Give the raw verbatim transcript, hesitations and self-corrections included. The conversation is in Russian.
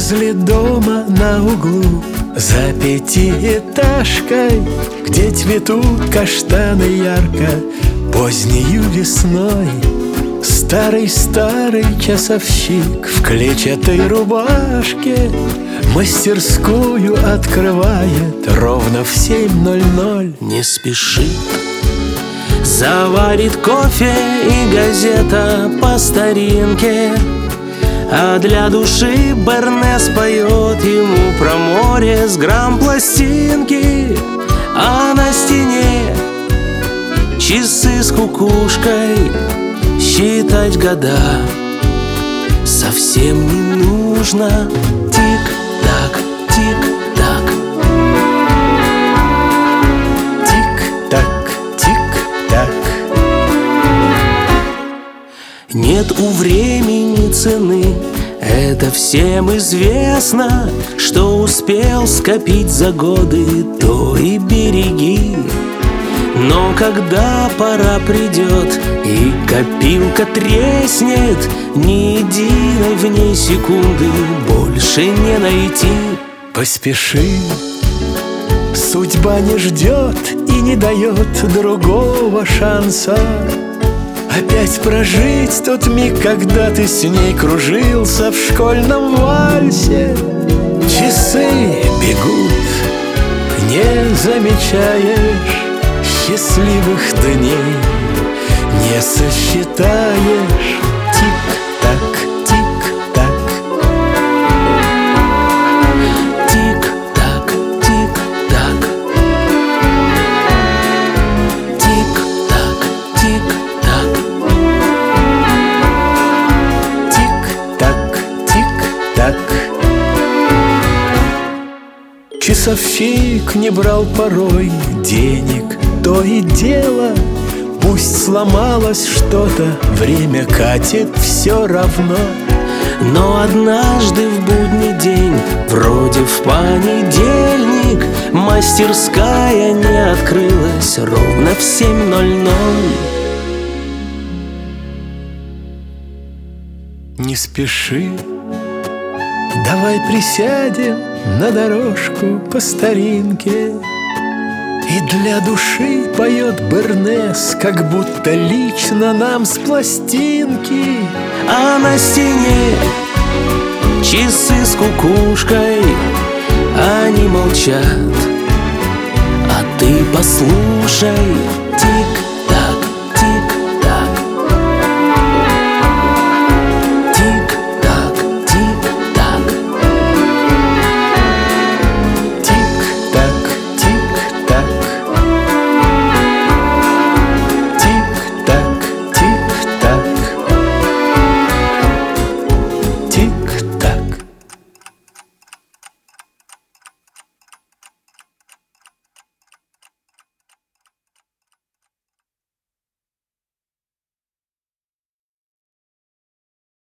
Возле дома на углу, за пятиэтажкой, где цветут каштаны ярко позднею весной, старый-старый часовщик в клетчатой рубашке мастерскую открывает ровно в семь ноль ноль. Не спешит, заварит кофе и газета по старинке, а для души Бернес поет ему про море с грамм-пластинки. А на стене часы с кукушкой, считать года совсем не нужно. Тик-так, тик-так, тик-так, тик-так. Нет у времени цены, это всем известно. Что успел скопить за годы, то и береги. Но когда пора придет и копилка треснет, ни единой в ней секунды больше не найти. Поспеши, судьба не ждет и не дает другого шанса опять прожить тот миг, когда ты с ней кружился в школьном вальсе. Часы бегут, не замечаешь счастливых дней, не сосчитаешь. Тик-так, тик-так, тик-так, тик-так, тик-так, тик-так, тик-так, тик-так. Часовщик не брал порой денег, то и дело. Пусть сломалось что-то, время катит все равно. Но однажды в будний день, вроде в понедельник, мастерская не открылась ровно в семь ноль ноль. Не спеши, давай присядем на дорожку по старинке. И для души поет Бернес, как будто лично нам с пластинки. А на стене часы с кукушкой, они молчат. А ты послушай, тик